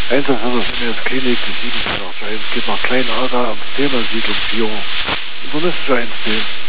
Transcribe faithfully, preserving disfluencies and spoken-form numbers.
Einsatzservice M S Klinik sieben zwei acht eins geht nach Kleinadler am Thema Siedlung Vierung. Übermisst für eins D.